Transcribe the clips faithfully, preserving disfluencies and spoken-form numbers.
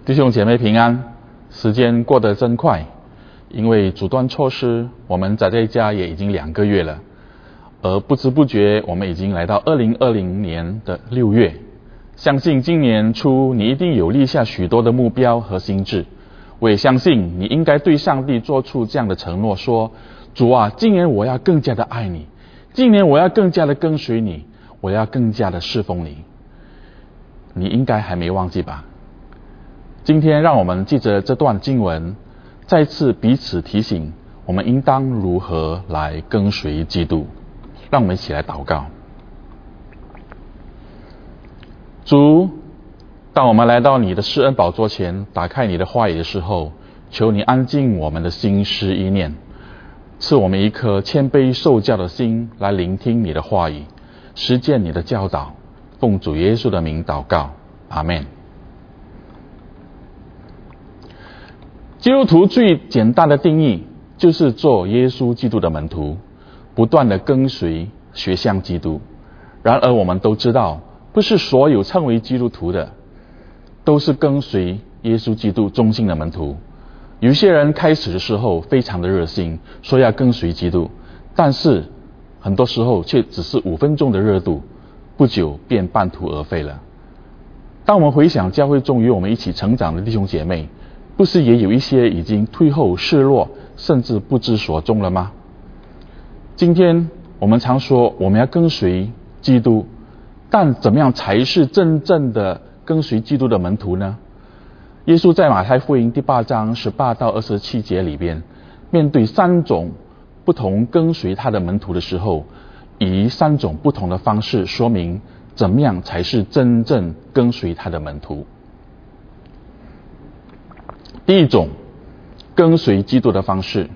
弟兄姐妹平安，时间过得真快，因为阻断措施，我们宅在家也已经两个月了，而不知不觉我们已经来到二零二零年的六月。相信今年初你一定有立下许多的目标和心志，我也相信你应该对上帝做出这样的承诺，说：主啊，今年我要更加的爱你，今年我要更加的跟随你，我要更加的侍奉你。你应该还没忘记吧？今天让我们记着这段经文，再次彼此提醒我们应当如何来跟随基督。让我们一起来祷告。主，当我们来到你的施恩宝座前，打开你的话语的时候，求你安静我们的心思意念，赐我们一颗谦卑受教的心，来聆听你的话语，实践你的教导。奉主耶稣的名祷告，阿们。基督徒最简单的定义就是做耶稣基督的门徒，不断的跟随学像基督。然而我们都知道，不是所有称为基督徒的都是跟随耶稣基督忠心的门徒。有些人开始的时候非常的热心，说要跟随基督，但是很多时候却只是五分钟的热度，不久便半途而废了。当我们回想教会中与我们一起成长的弟兄姐妹，不是也有一些已经退后失落，甚至不知所终了吗？今天我们常说我们要跟随基督，但怎么样才是真正的跟随基督的门徒呢？耶稣在马太福音第八章十八到二十七节里边，面对三种不同跟随他的门徒的时候，以三种不同的方式说明怎么样才是真正跟随他的门徒。第一种，跟随基督的方式。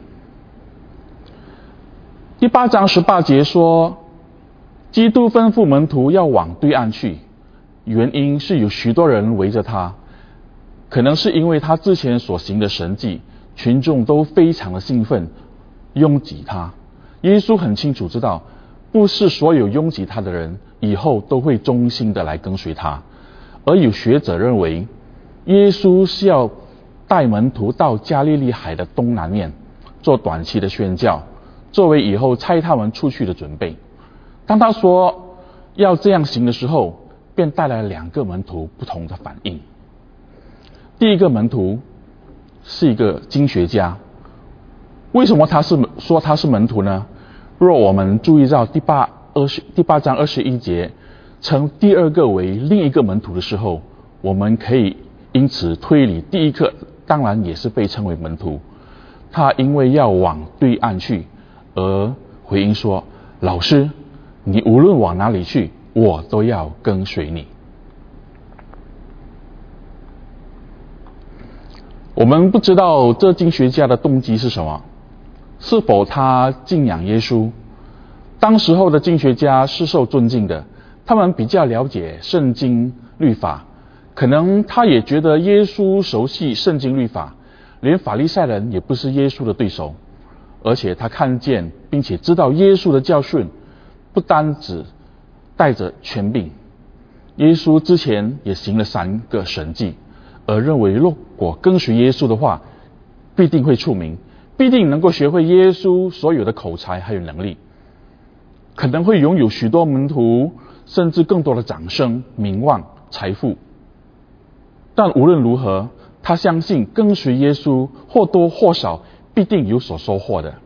第八章十八节说，基督吩咐门徒要往对岸去，原因是有许多人围着他，可能是因为他之前所行的神迹，群众都非常的兴奋，拥挤他。耶稣很清楚知道，不是所有拥挤他的人以后都会忠心的来跟随他，而有学者认为，耶稣是要带门徒到加利利海的东南面做短期的宣教，作为以后差他们出去的准备。当他说要这样行的时候，便带来两个门徒不同的反应。第一个门徒是一个经学家。为什么他是说他是门徒呢？若我们注意到第八二十第八章二十一节称第二个为另一个门徒的时候，我们可以因此推理第一个当然也是被称为门徒。他因为要往对岸去，而回应说：老师，你无论往哪里去，我都要跟随你。我们不知道这经学家的动机是什么，是否他敬仰耶稣？当时候的经学家是受尊敬的，他们比较了解圣经律法，可能他也觉得耶稣熟悉圣经律法，连法利赛人也不是耶稣的对手。而且他看见并且知道耶稣的教训不单只带着权柄，耶稣之前也行了三个神迹，而认为如果跟随耶稣的话，必定会出名，必定能够学会耶稣所有的口才还有能力，可能会拥有许多门徒，甚至更多的掌声、名望、财富。但无论如何，他相信跟随耶稣或多或少必定有所收获的。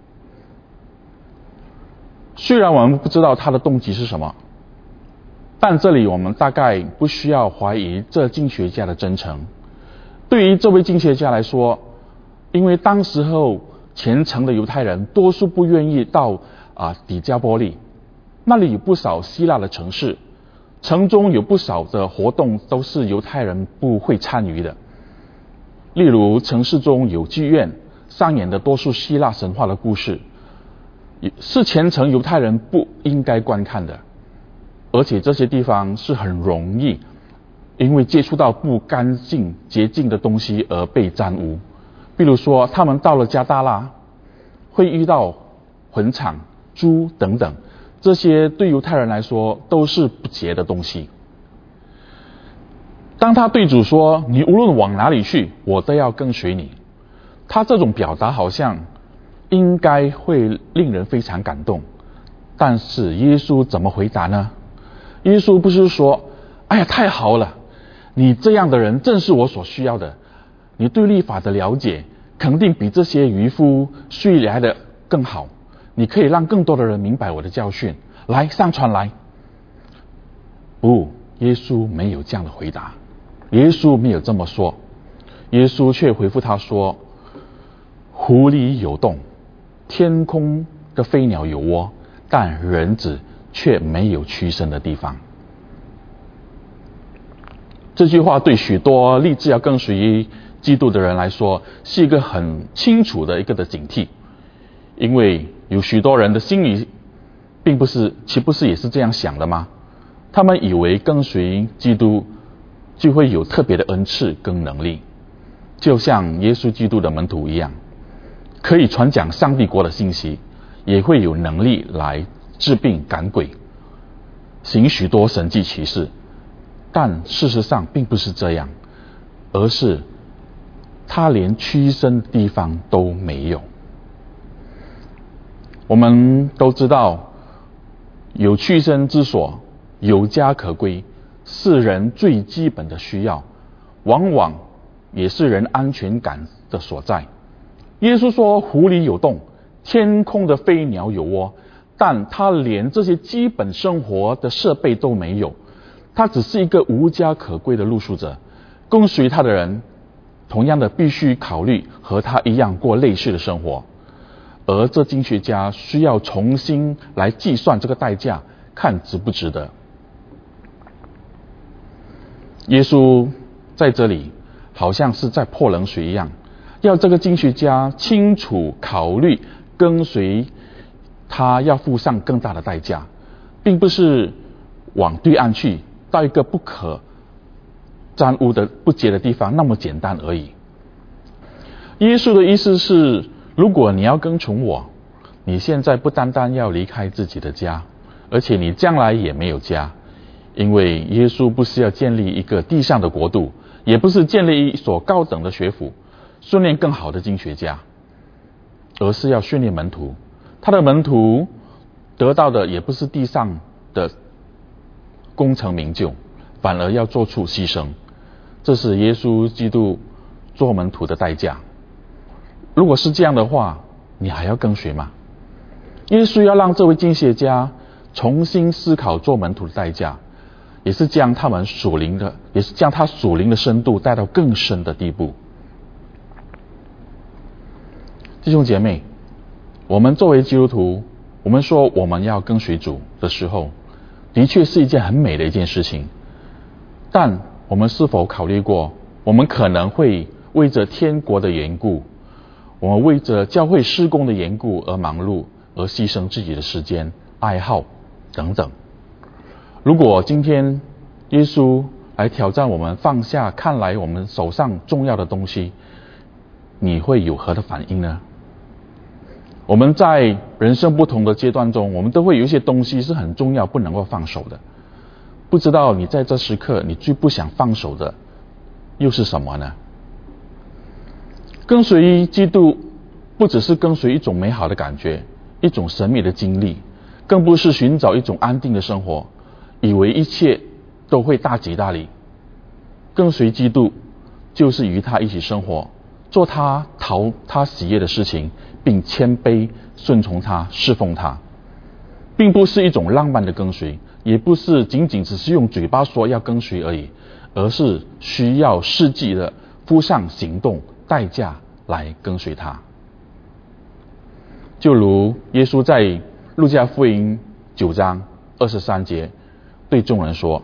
虽然我们不知道他的动机是什么，但这里我们大概不需要怀疑这经学家的真诚。对于这位经学家来说，因为当时候虔诚的犹太人多数不愿意到啊底加波利，那里有不少希腊的城市，城中有不少的活动都是犹太人不会参与的。例如城市中有剧院，上演的多数希腊神话的故事，是虔诚犹太人不应该观看的。而且这些地方是很容易因为接触到不干净洁净的东西而被沾污。比如说他们到了加大拉会遇到坟场、猪等等，这些对犹太人来说都是不洁的东西。 当他对主说：“你无论往哪里去，我都要跟随你。”他这种表达好像应该会令人非常感动，但是耶稣怎么回答呢？耶稣不是说：“哎呀，太好了，你这样的人正是我所需要的，你对律法的了解肯定比这些渔夫睡来的更好，你可以让更多的人明白我的教训，来，上船来。”不，耶稣没有这样的回答，耶稣没有这么说，耶稣却回复他说：“湖里有洞，天空的飞鸟有窝，但人子却没有屈身的地方。”这句话对许多立志要跟随基督的人来说，是一个很清楚的一个的警惕，因为有许多人的心里并不是，岂不是也是这样想的吗？他们以为跟随基督就会有特别的恩赐跟能力，就像耶稣基督的门徒一样，可以传讲上帝国的信息，也会有能力来治病赶鬼，行许多神迹奇事。但事实上并不是这样，而是他连屈身的地方都没有。我们都知道，有屈身之所，有家可归，是人最基本的需要，往往也是人安全感的所在。耶稣说湖里有洞，天空的飞鸟有窝，但他连这些基本生活的设备都没有，他只是一个无家可归的露宿者。跟随他的人同样的必须考虑和他一样过类似的生活，而这经学家需要重新来计算这个代价，看值不值得。耶稣在这里好像是在泼冷水一样，要这个经学家清楚考虑跟随他要付上更大的代价，并不是往对岸去到一个不可沾污的不洁的地方那么简单而已。耶稣的意思是，如果你要跟从我，你现在不单单要离开自己的家，而且你将来也没有家，因为耶稣不是要建立一个地上的国度，也不是建立一所高等的学府，训练更好的经学家，而是要训练门徒。他的门徒得到的也不是地上的功成名就，反而要做出牺牲。这是耶稣基督做门徒的代价。如果是这样的话，你还要跟随吗？耶稣要让这位经学家重新思考做门徒的代价，也是将他们属灵的，也是将他属灵的深度带到更深的地步。弟兄姐妹，我们作为基督徒，我们说我们要跟随主的时候，的确是一件很美的一件事情。但我们是否考虑过，我们可能会为着天国的缘故，我们为着教会事工的缘故而忙碌，而牺牲自己的时间、爱好等等。如果今天耶稣来挑战我们放下看来我们手上重要的东西，你会有何的反应呢？我们在人生不同的阶段中，我们都会有一些东西是很重要，不能够放手的。不知道你在这时刻你最不想放手的又是什么呢？跟随基督不只是跟随一种美好的感觉，一种神秘的经历，更不是寻找一种安定的生活，以为一切都会大吉大利。跟随基督就是与他一起生活，做他讨他喜悦的事情，并谦卑顺从他，侍奉他，并不是一种浪漫的跟随，也不是仅仅只是用嘴巴说要跟随而已，而是需要实际的付上行动代价来跟随他。就如耶稣在路加福音九章二十三节对众人说：“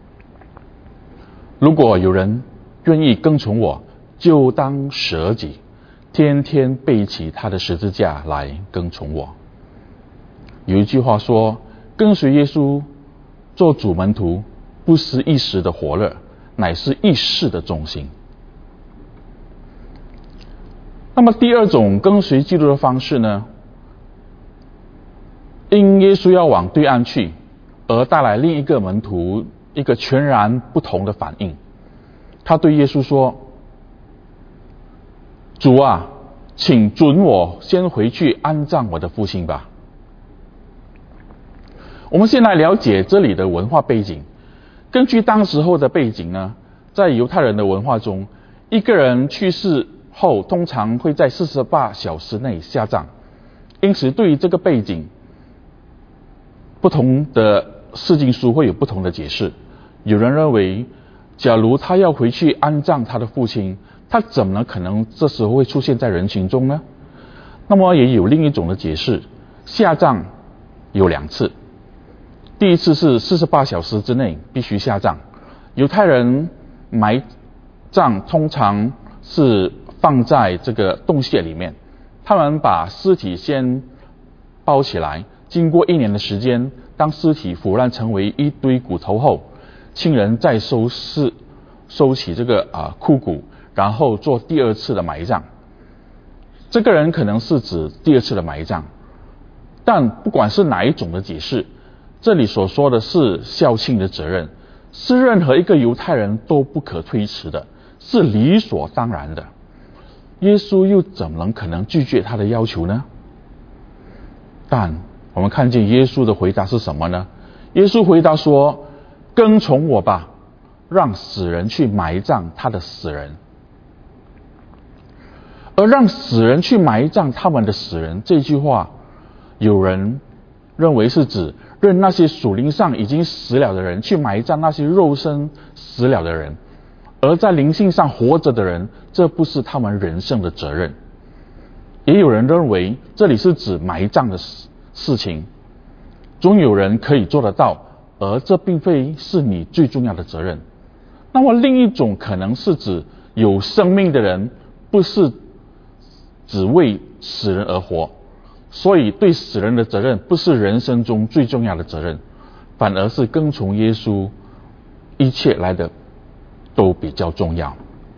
如果有人愿意跟从我，就当舍己，天天背起他的十字架来跟从我。”有一句话说，跟随耶稣做主门徒，不是一时的火热，乃是一世的忠心。那么第二种跟随基督的方式呢，因耶稣要往对岸去，而带来另一个门徒一个全然不同的反应。 他对耶稣说：主啊，请准我先回去安葬我的父亲吧。我们先来了解这里的文化背景。根据当时候的背景呢，在犹太人的文化中，一个人去世后通常会在四十八小时内下葬。因此对于这个背景，不同的释经书会有不同的解释。有人认为，假如他要回去安葬他的父亲，他怎么可能这时候会出现在人群中呢？那么也有另一种的解释，下葬有两次。第一次是四十八小时之内必须下葬。犹太人埋葬通常是放在这个洞穴里面，他们把尸体先包起来，经过一年的时间，当尸体腐烂成为一堆骨头后，亲人再收拾收起这个啊枯骨，然后做第二次的埋葬。这个人可能是指第二次的埋葬，但不管是哪一种的解释，这里所说的是孝亲的责任，是任何一个犹太人都不可推迟的，是理所当然的。耶稣又怎么可能拒绝他的要求呢？但我们看见耶稣的回答是什么呢？耶稣回答说：跟从我吧，让死人去埋葬他的死人。而让死人去埋葬他们的死人，这句话有人认为是指任那些属灵上已经死了的人去埋葬那些肉身死了的人，而在灵性上活着的人，这不是他们人生的责任。也有人认为这里是指埋葬的事情，总有人可以做得到，而这并非是你最重要的责任。那么另一种可能是指有生命的人不是只为死人而活，所以对死人的责任不是人生中最重要的责任，反而是跟从耶稣，一切来的都比较重要。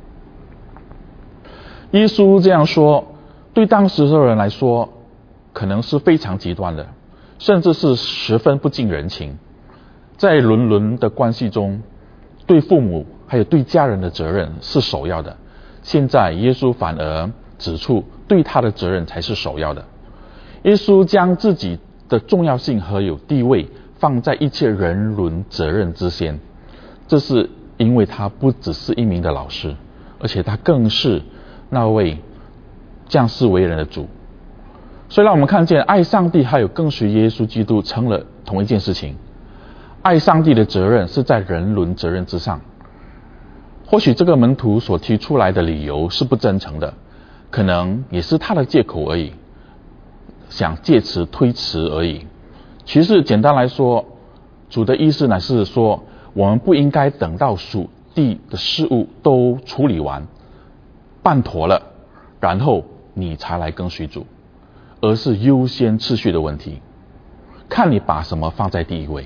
耶稣这样说，对当时的人来说可能是非常极端的，甚至是十分不近人情。在伦伦的关系中，对父母还有对家人的责任是首要的，现在耶稣反而指出对他的责任才是首要的。耶稣将自己的重要性和有地位放在一切人伦责任之先，这是因为他不只是一名的老师，而且他更是那位降世为人的主。所以让我们看见爱上帝还有跟随耶稣基督成了同一件事情。爱上帝的责任是在人伦责任之上。或许这个门徒所提出来的理由是不真诚的，可能也是他的借口而已，想借此推辞而已。其实简单来说，主的意思乃是说，我们不应该等到属地的事物都处理完办妥了，然后你才来跟随主，而是优先次序的问题，看你把什么放在第一位。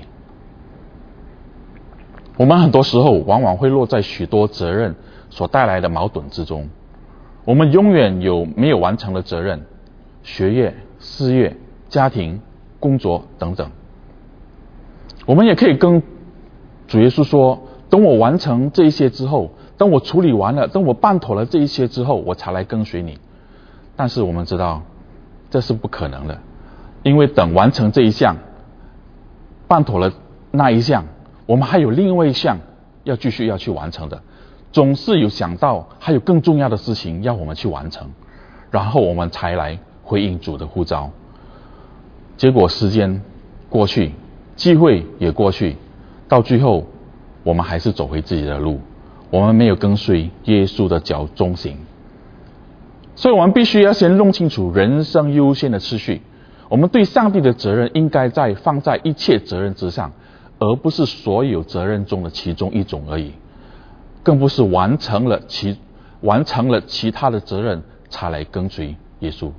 我们很多时候往往会落在许多责任所带来的矛盾之中，我们永远有没有完成的责任，学业、事业、家庭、工作等等。我们也可以跟主耶稣说，等我完成这一些之后，等我处理完了，等我办妥了这一些之后，我才来跟随你。但是我们知道这是不可能的，因为等完成这一项，办妥了那一项，我们还有另外一项要继续要去完成的，总是有想到还有更重要的事情要我们去完成，然后我们才来回应主的呼召。结果时间过去，机会也过去，到最后我们还是走回自己的路，我们没有跟随耶稣的脚中行。所以我们必须要先弄清楚人生优先的次序。我们对上帝的责任应该在放在一切责任之上，而不是所有责任中的其中一种而已，更不是完成了其完成了其他的责任才来跟随耶稣。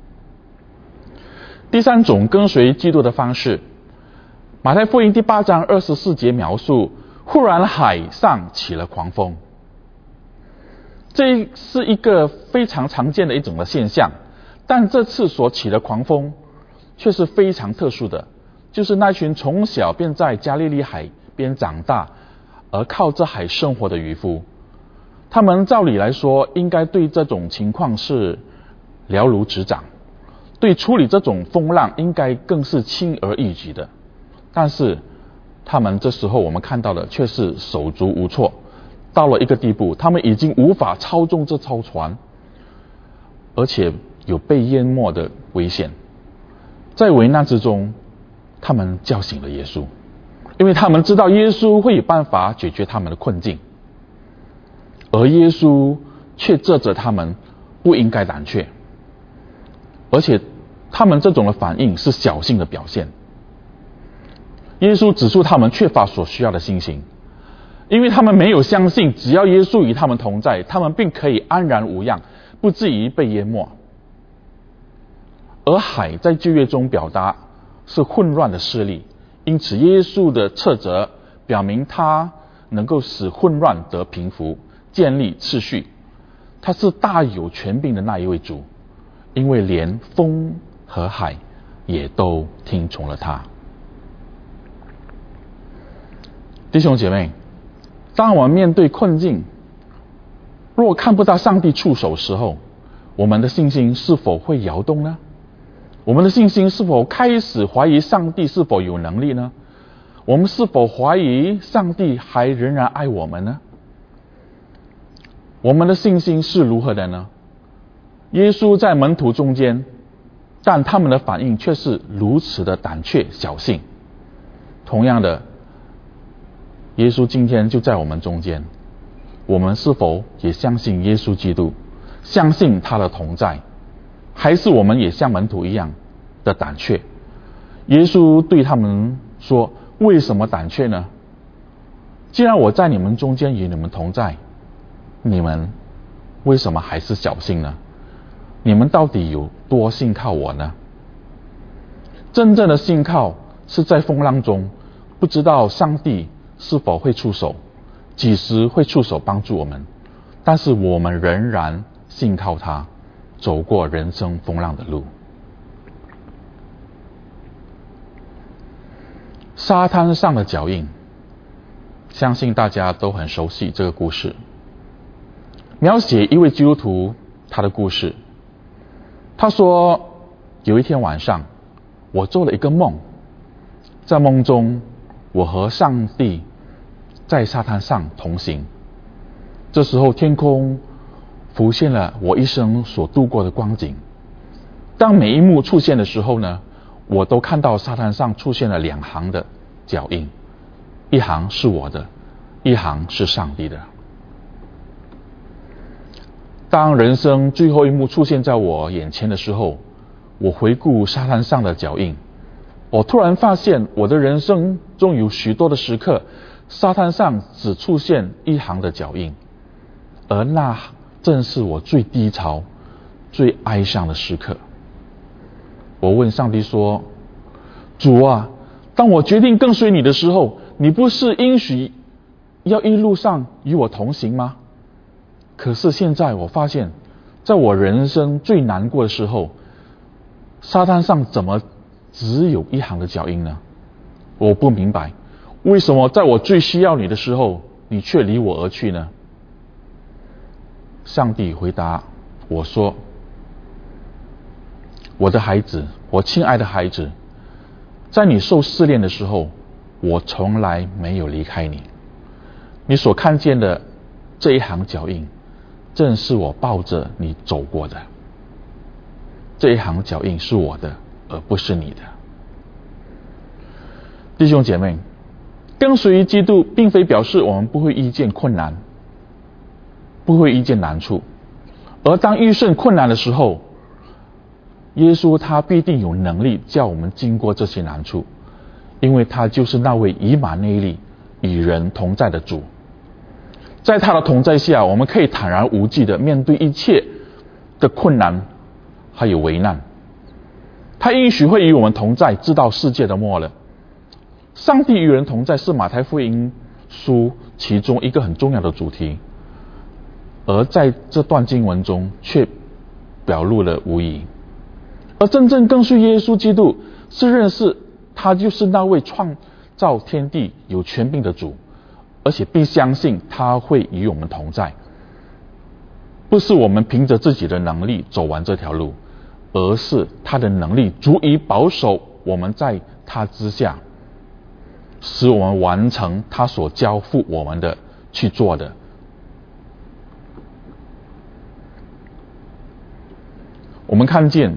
第三种跟随基督的方式，马太福音第八章二十四节描述，忽然海上起了狂风。这是一个非常常见的一种的现象，但这次所起的狂风却是非常特殊的，就是那群从小便在加利利海边长大而靠着海生活的渔夫， 他们照理来说应该对这种情况是了如指掌，对处理这种风浪应该更是轻而易举的。但是他们这时候我们看到的却是手足无措，到了一个地步，他们已经无法操纵这艘船，而且有被淹没的危险。在危难之中，他们叫醒了耶稣，因为他们知道耶稣会有办法解决他们的困境，而耶稣却责责他们不应该胆怯，而且他们这种的反应是侥幸的表现。耶稣指出他们缺乏所需要的信心，因为他们没有相信只要耶稣与他们同在，他们便可以安然无恙，不至于被淹没。而海在旧约中表达是混乱的势力，因此耶稣的斥责表明他能够使混乱得平服，建立秩序。他是大有权柄的那一位主，因为连风和海也都听从了他。弟兄姐妹，当我们面对困境，若看不到上帝出手时候，我们的信心是否会摇动呢？我们的信心是否开始怀疑上帝是否有能力呢？我们是否怀疑上帝还仍然爱我们呢？我们的信心是如何的呢？耶稣在门徒中间，但他们的反应却是如此的胆怯侥幸。同样的，耶稣今天就在我们中间，我们是否也相信耶稣基督，相信他的同在，还是我们也像门徒一样的胆怯？耶稣对他们说，为什么胆怯呢？既然我在你们中间与你们同在，你们为什么还是侥幸呢？你们到底有多信靠我呢？真正的信靠是在风浪中不知道上帝是否会出手，几时会出手帮助我们，但是我们仍然信靠他，走过人生风浪的路。沙滩上的脚印，相信大家都很熟悉这个故事，描写一位基督徒他的故事。他说，有一天晚上，我做了一个梦，在梦中我和上帝在沙滩上同行，这时候天空浮现了我一生所度过的光景。当每一幕出现的时候呢，我都看到沙滩上出现了两行的脚印，一行是我的，一行是上帝的。当人生最后一幕出现在我眼前的时候，我回顾沙滩上的脚印，我突然发现我的人生中有许多的时刻，沙滩上只出现一行的脚印，而那正是我最低潮、最哀伤的时刻。我问上帝说，主啊，当我决定跟随你的时候，你不是应许要一路上与我同行吗？可是现在我发现，在我人生最难过的时候，沙滩上怎么只有一行的脚印呢？我不明白，为什么在我最需要你的时候，你却离我而去呢？上帝回答我说，我的孩子，我亲爱的孩子，在你受试炼的时候，我从来没有离开你。你所看见的这一行脚印，正是我抱着你走过的。这一行脚印是我的，而不是你的。弟兄姐妹，跟随基督并非表示我们不会遇见困难，不会遇见难处，而当遇上困难的时候，耶稣他必定有能力叫我们经过这些难处，因为他就是那位以马内利，与人同在的主。在他的同在下，我们可以坦然无惧的面对一切的困难还有危难。他应许会与我们同在，直到世界的末了。上帝与人同在是马太福音书其中一个很重要的主题，而在这段经文中却表露了无遗。而真正跟随耶稣基督，是认识他就是那位创造天地有权柄的主，而且并相信他会与我们同在。 不是我们凭着自己的能力走完这条路，而是他的能力足以保守我们在他之下，使我们完成他所交付我们的去做的。我们看见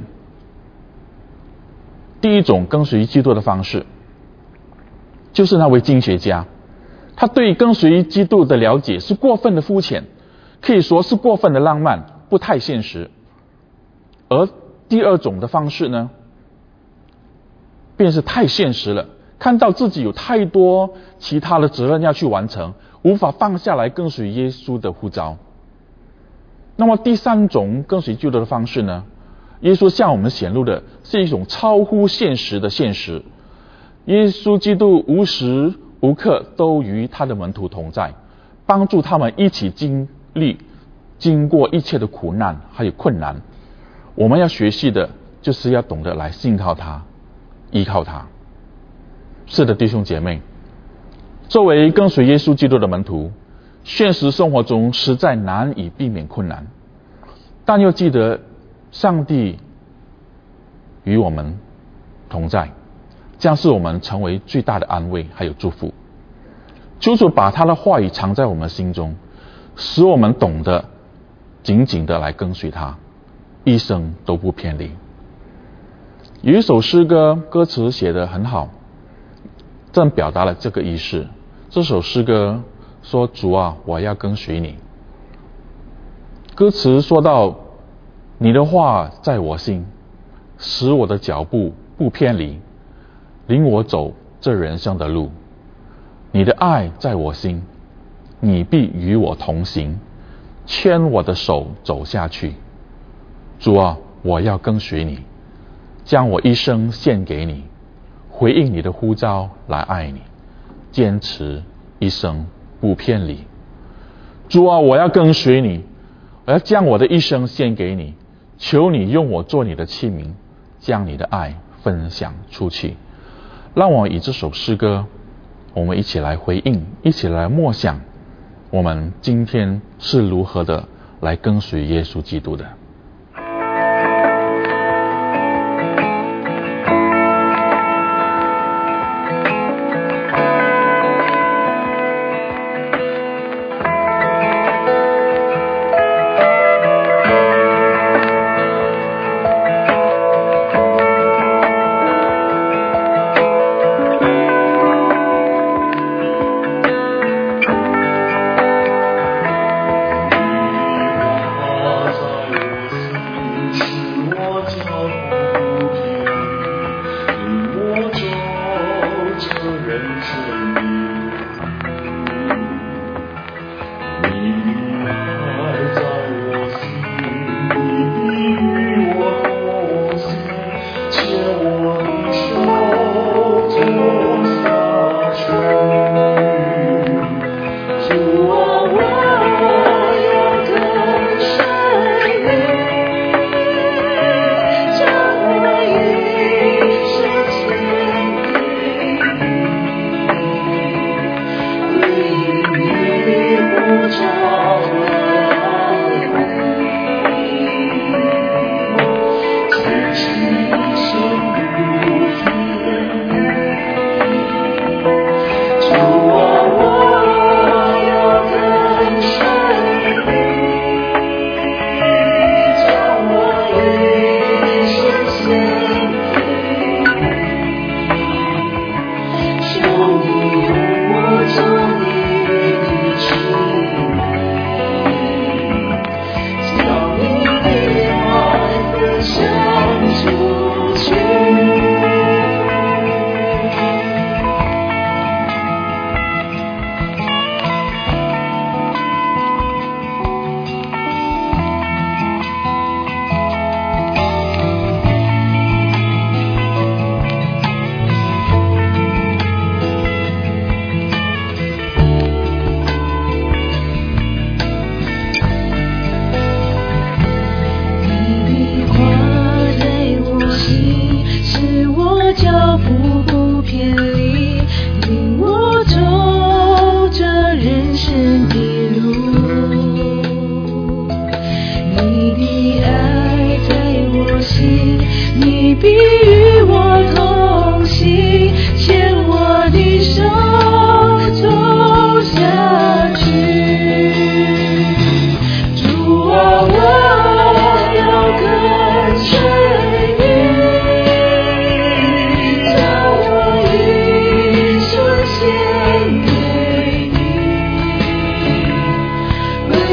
第一种跟随基督的方式，就是那位经学家，他对跟随基督的了解是过分的肤浅，可以说是过分的浪漫，不太现实。而第二种的方式呢，便是太现实了，看到自己有太多其他的责任要去完成，无法放下来跟随耶稣的呼召。那么第三种跟随基督的方式呢，耶稣向我们显露的是一种超乎现实的现实。耶稣基督无时无刻都与他的门徒同在，帮助他们一起经历经过一切的苦难还有困难。我们要学习的就是要懂得来信靠他，依靠他。是的，弟兄姐妹，作为跟随耶稣基督的门徒，现实生活中实在难以避免困难，但要记得上帝与我们同在，将是我们成为最大的安慰还有祝福。求主把他的话语藏在我们心中，使我们懂得紧紧的来跟随他，一生都不偏离。有一首诗歌，歌词写得很好，正表达了这个意思。这首诗歌说：主啊，我要跟随你。歌词说到：你的话在我心，使我的脚步不偏离，领我走这人生的路。你的爱在我心，你必与我同行，牵我的手走下去。主啊，我要跟随你，将我一生献给你，回应你的呼召来爱你，坚持一生不偏离。主啊，我要跟随你，我要将我的一生献给你，求你用我做你的器皿，将你的爱分享出去。让我以这首诗歌，我们一起来回应，一起来默想，我们今天是如何的来跟随耶稣基督的。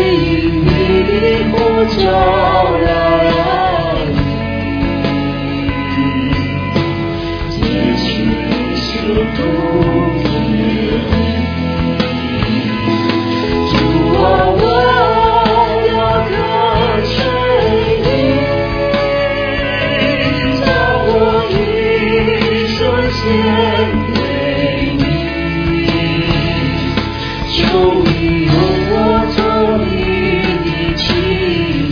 应你的呼召来，继续修读你。主啊，我要跟随你，将我一生献给你，求你用我做你的器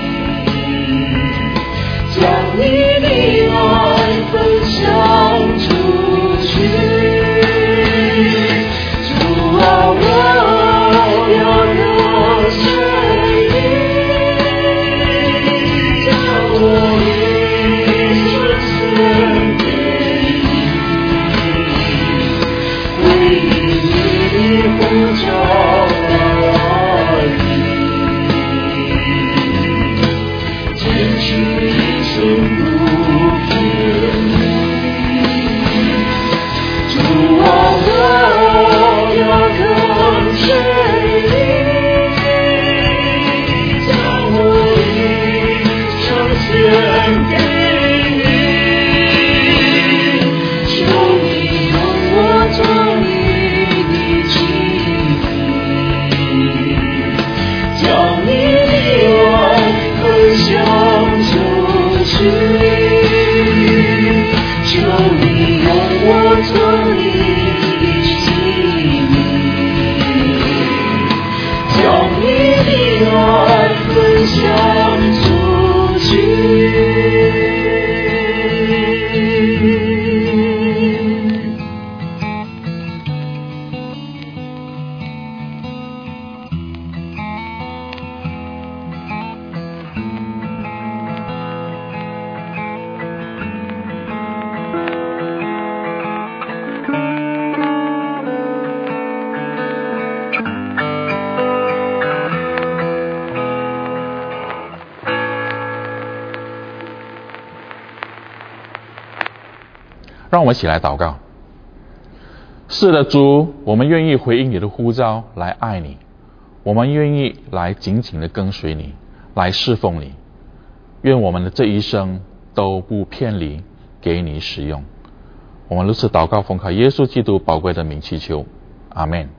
皿，将你的爱分享出去。主啊，我要跟随你，将我一生献给你，回应你的呼召来，坚持一生不偏离。主啊，我要跟随你，将我一生献给你，求你用我做你的器皿，将你的爱分享出去。求你用我做你的器皿，将你的爱分享出去。 让我们一起来祷告。是的，主，我们愿意回应你的呼召来爱你，我们愿意来紧紧的跟随你，来侍奉你。愿我们的这一生都不偏离，给你使用。我们如此祷告，奉靠耶稣基督宝贵的名祈求，阿们。